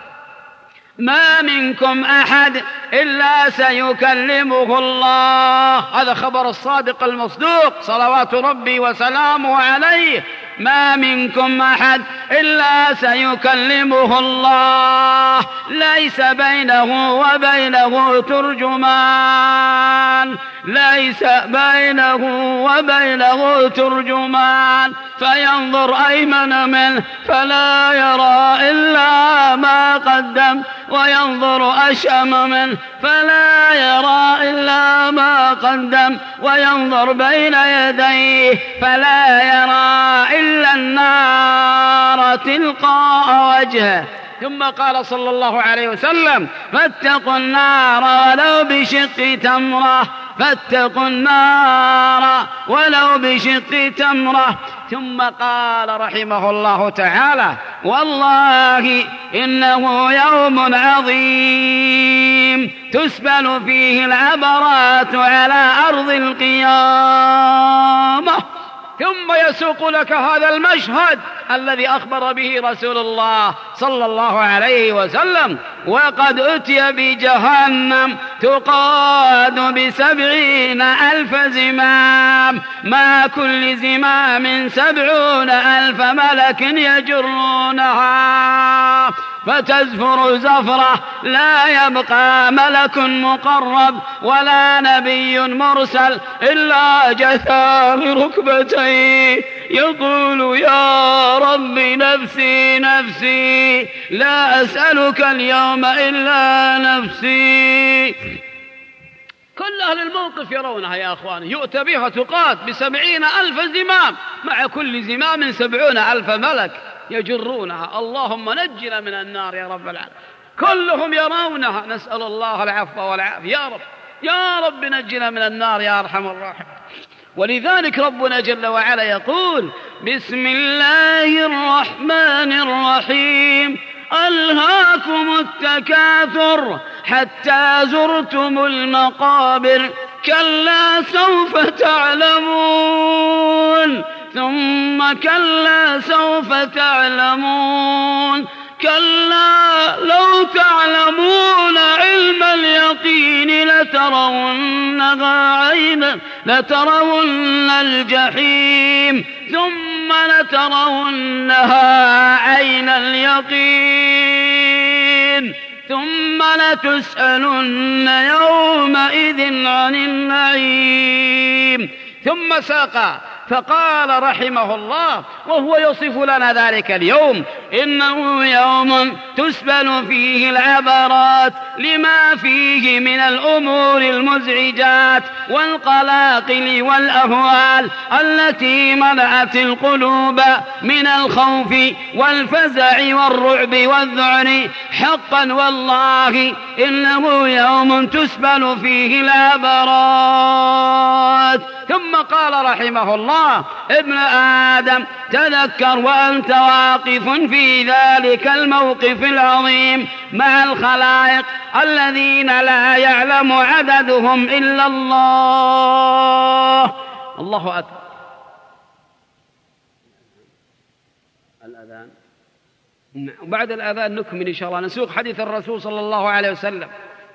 ما منكم أحد إلا سيكلمه الله. هذا خبر الصادق المصدوق صلوات ربي وسلامه عليه. ما منكم أحد إلا سيكلمه الله، ليس بينه وبينه ترجمان، ليس بينه وبينه ترجمان، فينظر أيمن منه فلا يرى إلا ما قدم، وينظر أشأم منه فلا يرى إلا ما قدم، وينظر بين يديه فلا يرى إلا النار تلقاء وجهه. ثم قال صلى الله عليه وسلم: فاتقوا النار ولو بشق تمرة، فاتقوا النار ولو بشق تمرة. ثم قال رحمه الله تعالى: والله إنه يوم عظيم تسبل فيه العبرات على أرض القيامة. ثم يسوق لك هذا المشهد الذي أخبر به رسول الله صلى الله عليه وسلم: وقد أتي بجهنم تقاد بسبعين ألف زمام، مع كل زمام سبعون ألف ملك يجرونها، فتزفر زفرة لا يبقى ملك مقرب ولا نبي مرسل إلا جثى بركبتيه يقول: يا رب نفسي نفسي، لا أسألك اليوم إلا نفسي. كل أهل الموقف يرونها يا أخواني، يؤتى بها تقاد بسبعين ألف زمام، مع كل زمام سبعون ألف ملك يجرونها. اللهم نجنا من النار يا رب العالمين. كلهم يرونها، نسأل الله العفو والعافية. يا رب يا رب نجنا من النار يا أرحم الراحمين. ولذلك ربنا جل وعلا يقول: بسم الله الرحمن الرحيم، ألهاكم التكاثر حتى زرتم المقابر، كلا سوف تعلمون، ثم كلا سوف تعلمون، كلا لو تعلمون علم اليقين لترونها عينا لترون الجحيم، ثم لترونها عين اليقين، ثم لتسألن يومئذ عن النعيم. ثم ساق فقال رحمه الله وهو يصف لنا ذلك اليوم: إنه يوم تسبل فيه العبرات لما فيه من الأمور المزعجات والقلاقل والأهوال التي ملأت القلوب من الخوف والفزع والرعب والذعر. حقا والله إنه يوم تسبل فيه العبرات. ثم قال رحمه الله: ابن آدم تذكر وأنت واقف في ذلك الموقف العظيم مع الخلائق الذين لا يعلم عددهم إلا الله. الله أكبر. الأذان، وبعد الأذان نكمل إن شاء الله، نسوق حديث الرسول صلى الله عليه وسلم.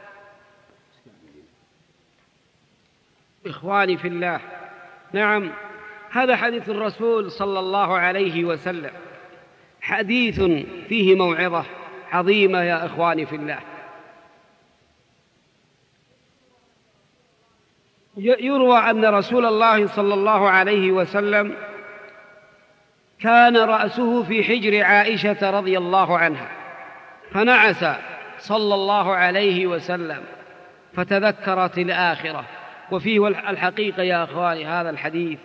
إخواني في الله، نعم، هذا حديث الرسول صلى الله عليه وسلم، حديث فيه موعظة عظيمة يا إخواني في الله. يروى أن رسول الله صلى الله عليه وسلم كان رأسه في حجر عائشة رضي الله عنها، فنعس صلى الله عليه وسلم فتذكرت الآخرة. وفيه الحقيقة يا أخواني هذا الحديث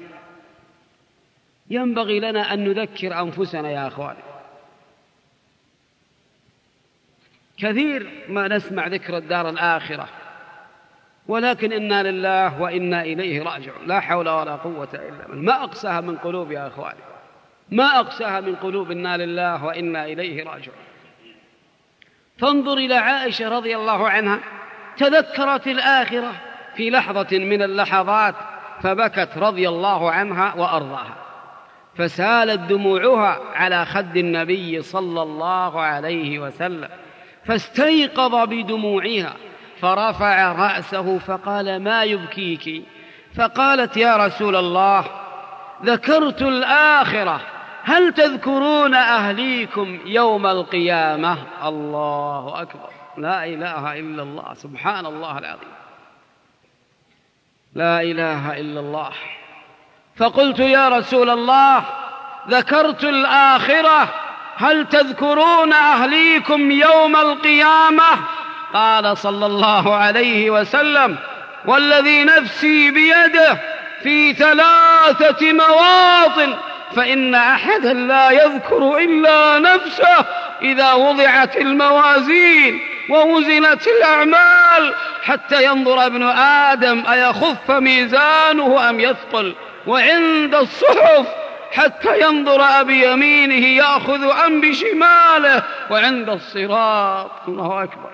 ينبغي لنا أن نذكر أنفسنا يا أخواني. كثير ما نسمع ذكر الدار الآخرة، ولكن إنا لله وإنا إليه راجعون، لا حول ولا قوة إلا بالله. ما أقساها من قلوب يا أخواني، ما أقساها من قلوب إنا لله وإنا إليه راجعون. فانظر إلى عائشة رضي الله عنها، تذكرت الآخرة في لحظة من اللحظات فبكت رضي الله عنها وأرضاها، فسالت دموعها على خد النبي صلى الله عليه وسلم، فاستيقظ بدموعها فرفع رأسه فقال: ما يبكيك؟ فقالت: يا رسول الله، ذكرت الآخرة، هل تذكرون أهليكم يوم القيامة؟ الله أكبر، لا إله إلا الله، سبحان الله العظيم، لا إله إلا الله. فقلت: يا رسول الله، ذكرت الآخرة، هل تذكرون أهليكم يوم القيامة؟ قال صلى الله عليه وسلم: والذي نفسي بيده في ثلاثة مواطن، فإن أحدا لا يذكر إلا نفسه إذا وضعت الموازين ووزنت الأعمال حتى ينظر ابن آدم أيخف ميزانه أم يثقل، وعند الصحف حتى ينظر بيمينه يأخذ أم بشماله، وعند الصراط. الله أكبر.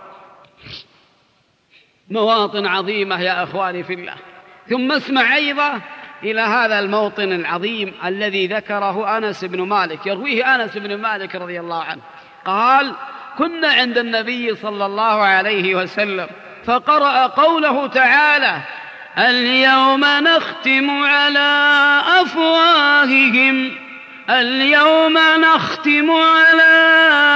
مواطن عظيمة يا أخواني في الله. ثم اسمع أيضا إلى هذا الموطن العظيم الذي ذكره أنس بن مالك، يرويه أنس بن مالك رضي الله عنه قال: كنا عند النبي صلى الله عليه وسلم فقرأ قوله تعالى: اليوم نختم على أفواههم اليوم نختم على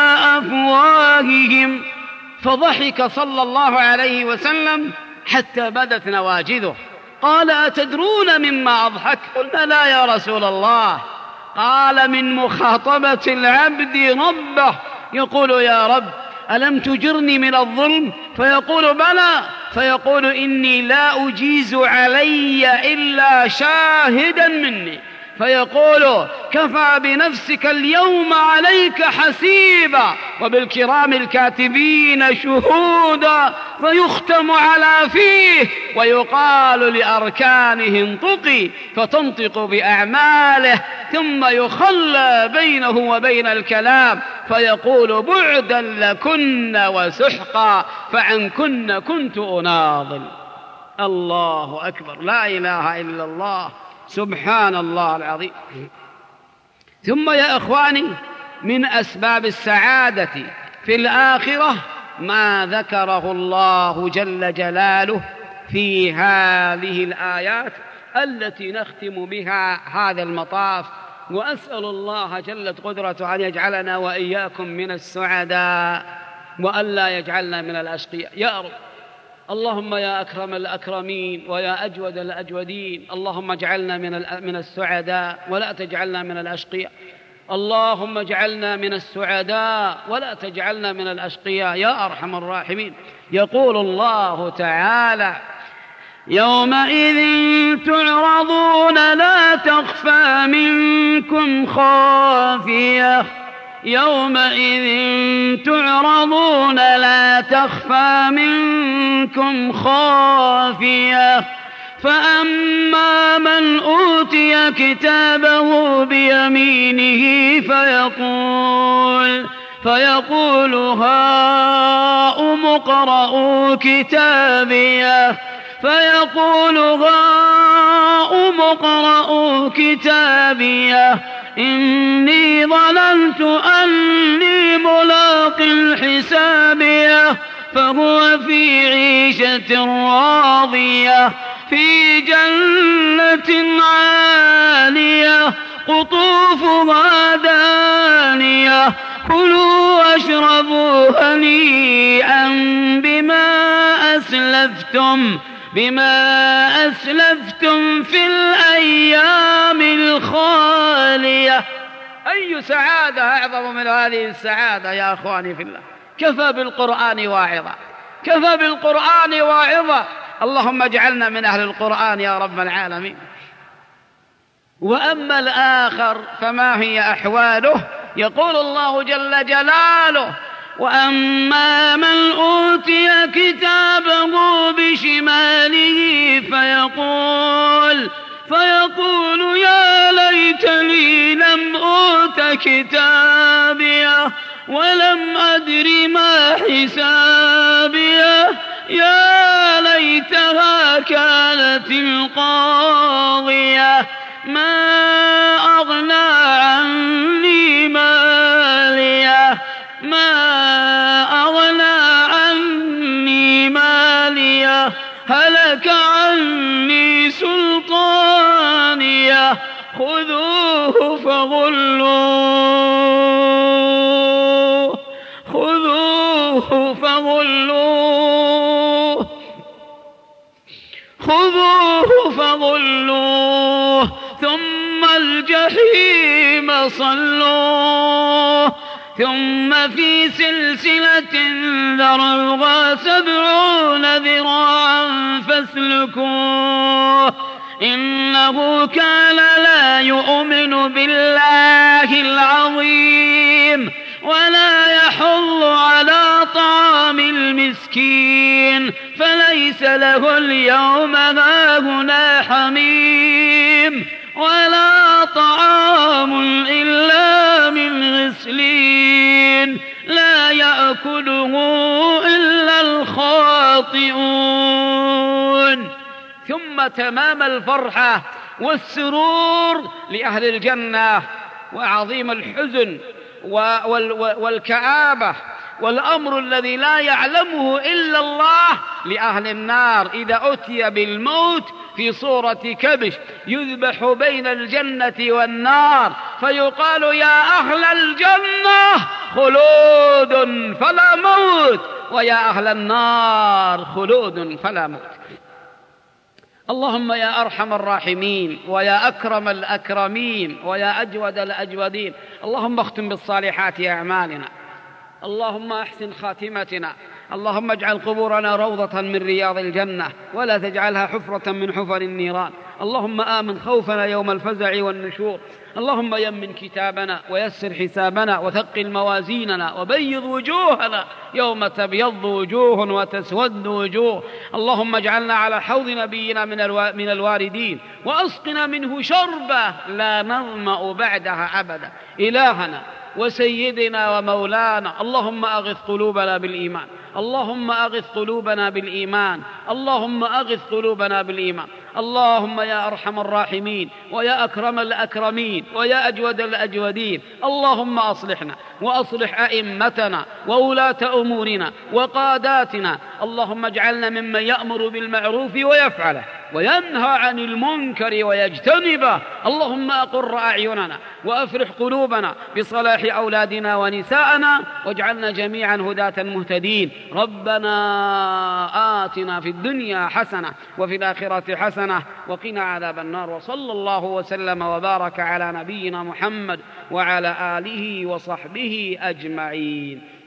أفواههم فضحك صلى الله عليه وسلم حتى بدت نواجذه. قال: أتدرون مما أضحك؟ قلنا: لا يا رسول الله. قال: من مخاطبة العبد ربه، يقول: يا رب ألم تجرني من الظلم؟ فيقول: بلى. فيقول: إني لا أجيز علي إلا شاهدا مني. فيقول: كفى بنفسك اليوم عليك حسيبا وبالكرام الكاتبين شهودا. فيختم على فيه ويقال لأركانه انطقي فتنطق بأعماله، ثم يخلى بينه وبين الكلام فيقول: بعدا لكن وسحقا فعنكن كنت أناضل. الله أكبر، لا إله إلا الله، سبحان الله العظيم. ثم يا أخواني، من أسباب السعادة في الآخرة ما ذكره الله جل جلاله في هذه الآيات التي نختم بها هذا المطاف. وأسأل الله جلت قدرته أن يجعلنا وإياكم من السعداء وأن لا يجعلنا من الأشقياء يا رب. اللهم يا أكرم الأكرمين ويا أجود الأجودين، اللهم اجعلنا من من السعداء ولا تجعلنا من الأشقياء. اللهم اجعلنا من السعداء ولا تجعلنا من الأشقياء يا أرحم الراحمين. يقول الله تعالى: يومئذ تعرضون لا تخفى منكم خافية يومئذ تعرضون لا تخفى منكم خافية فأما من أوتي كتابه بيمينه فيقول فيقول هاؤم اقرءوا كتابيه فيقول هاؤم اقرءوا كتابيه إني ظننت أني ملاق حسابيه فهو في عيشة راضية في جنة عالية قطوفها دانية كلوا واشربوا هنيئا بما أسلفتم بما أسلفتم في الأيام الخالية. أي سعادة أعظم من هذه السعادة يا أخواني في الله؟ كفى بالقرآن واعظا، كفى بالقرآن واعظا. اللهم اجعلنا من أهل القرآن يا رب العالمين. وأما الآخر فما هي أحواله؟ يقول الله جل جلاله: وأما من أوتي كتابه بشماله فيقول فيقول يا ليتني لم أوت كتابيه ولم أدر ما حسابيه يا ليتها كانت القاضية ما أغنى عني ماليه ما أغنى عني ماليه هلك عني سلطانيه خذوه فغلوه خذوه فغلوه خذوه فغلوه ثم الجحيم صلوه ثم في سلسلة ذرعها سبعون ذراعا فاسلكوه إنه كان لا يؤمن بالله العظيم ولا يحض على طعام المسكين فليس له اليوم هاهنا حميم ولا طعام إلا من غسلين لا يأكله إلا الخاطئون. ثم تمام الفرحة والسرور لأهل الجنة، وعظيم الحزن والكآبة والأمر الذي لا يعلمه إلا الله لأهل النار إذا أتي بالموت في صورة كبش يذبح بين الجنة والنار فيقال يا أهل الجنة خلود فلا موت ويا أهل النار خلود فلا موت. اللهم يا أرحم الراحمين ويا أكرم الأكرمين ويا أجود الأجودين، اللهم اختم بالصالحات أعمالنا، اللهم أحسن خاتمتنا، اللهم اجعل قبورنا روضة من رياض الجنة ولا تجعلها حفرة من حفر النيران، اللهم آمن خوفنا يوم الفزع والنشور، اللهم يمن كتابنا ويسر حسابنا وثقل موازيننا وبيض وجوهنا يوم تبيض وجوه وتسود وجوه، اللهم اجعلنا على حوض نبينا من, الو... من الواردين وأسقنا منه شربة لا نظمأ بعدها أبدا. إلهنا وسيدنا ومولانا اللهم أغث قلوبنا بالإيمان، اللهم أغث قلوبنا بالإيمان، اللهم أغث قلوبنا بالإيمان، اللهم يا أرحم الراحمين ويا أكرم الأكرمين ويا أجود الأجودين، اللهم أصلحنا وأصلح أئمتنا وولاة أمورنا وقاداتنا، اللهم اجعلنا ممن يأمر بالمعروف ويفعله وينهى عن المنكر ويجتنبه، اللهم أقر أعيننا وأفرح قلوبنا بصلاح أولادنا ونساءنا واجعلنا جميعا هداة مهتدين. ربنا آتنا في الدنيا حسنة وفي الآخرة حسنة وقنا عذاب النار، وصلى الله وسلم وبارك على نبينا محمد وعلى آله وصحبه أجمعين.